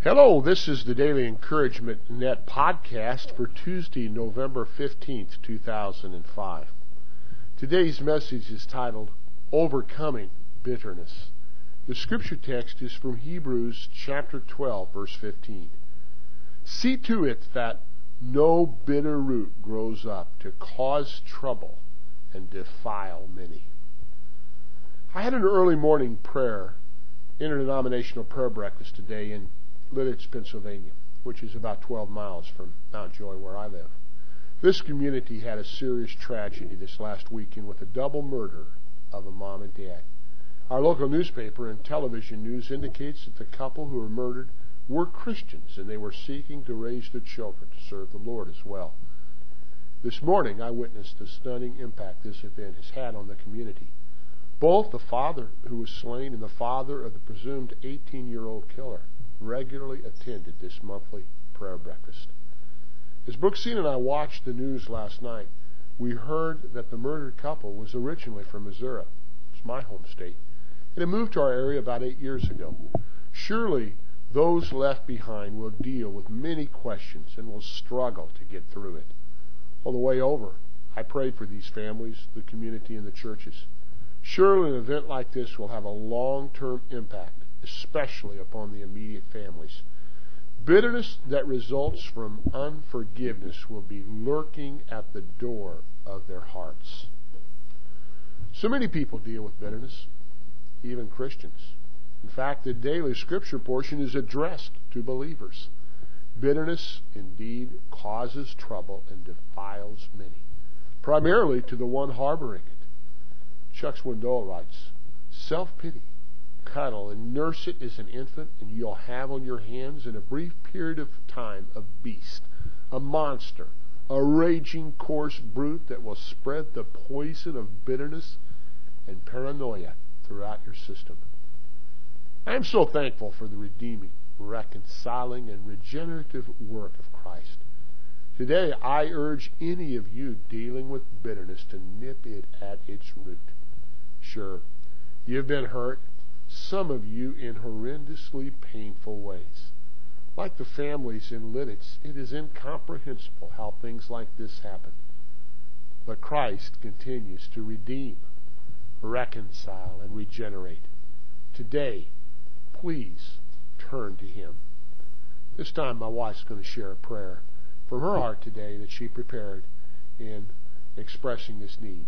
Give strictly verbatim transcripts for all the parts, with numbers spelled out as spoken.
Hello, this is the Daily Encouragement Net podcast for Tuesday, November fifteenth, two thousand five. Today's message is titled, Overcoming Bitterness. The scripture text is from Hebrews chapter twelve, verse fifteen. See to it that no bitter root grows up to cause trouble and defile many. I had an early morning prayer, interdenominational prayer breakfast today in Lidditch, Pennsylvania, which is about twelve miles from Mount Joy where I live. This community had a serious tragedy this last weekend with a double murder of a mom and dad. Our local newspaper and television news indicates that the couple who were murdered were Christians and they were seeking to raise their children to serve the Lord as well. This morning I witnessed the stunning impact this event has had on the community. Both the father who was slain and the father of the presumed eighteen-year-old killer regularly attended this monthly prayer breakfast. As Brooksine and I watched the news last night, we heard that the murdered couple was originally from Missouri. It's my home state. And it moved to our area about eight years ago. Surely those left behind will deal with many questions and will struggle to get through it. On the way over, I prayed for these families, the community, and the churches. Surely an event like this will have a long-term impact, especially upon the immediate families. Bitterness that results from unforgiveness will be lurking at the door of their hearts. So many people deal with bitterness, even Christians. In fact, the daily scripture portion is addressed to believers. Bitterness indeed causes trouble and defiles many, primarily to the one harboring it. Chuck Swindoll writes, self-pity. Cuddle and nurse it as an infant, and you'll have on your hands in a brief period of time a beast, a monster, a raging coarse brute that will spread the poison of bitterness and paranoia throughout your system. I am so thankful for the redeeming, reconciling, and regenerative work of Christ. Today, I urge any of you dealing with bitterness to nip it at its root. Sure, you've been hurt, some of you in horrendously painful ways. Like the families in Lidditch, it is incomprehensible how things like this happen. But Christ continues to redeem, reconcile, and regenerate. Today, please turn to Him. This time my wife's going to share a prayer from her heart today that she prepared in expressing this need.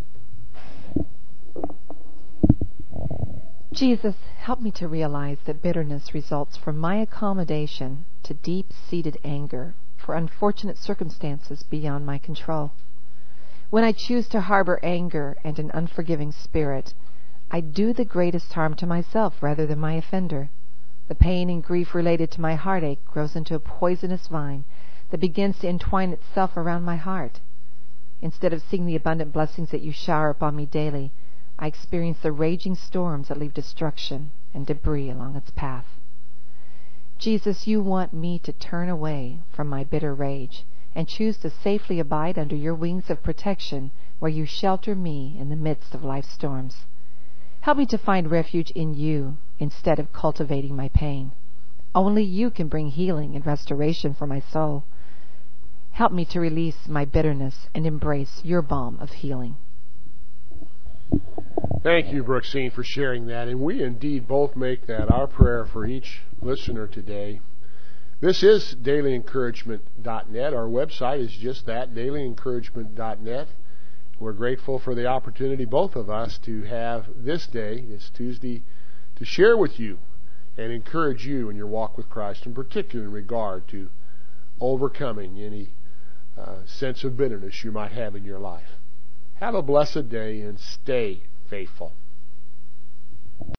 Jesus, help me to realize that bitterness results from my accommodation to deep-seated anger for unfortunate circumstances beyond my control. When I choose to harbor anger and an unforgiving spirit, I do the greatest harm to myself rather than my offender. The pain and grief related to my heartache grows into a poisonous vine that begins to entwine itself around my heart. Instead of seeing the abundant blessings that you shower upon me daily, I experience the raging storms that leave destruction and debris along its path. Jesus, you want me to turn away from my bitter rage and choose to safely abide under your wings of protection where you shelter me in the midst of life's storms. Help me to find refuge in you instead of cultivating my pain. Only you can bring healing and restoration for my soul. Help me to release my bitterness and embrace your balm of healing. Thank you, Brooksine, for sharing that. And we indeed both make that our prayer for each listener today. This is daily encouragement dot net. Our website is just that, daily encouragement dot net. We're grateful for the opportunity, both of us, to have this day, this Tuesday, to share with you and encourage you in your walk with Christ, in particular in regard to overcoming any uh, sense of bitterness you might have in your life. Have a blessed day and stay faithful.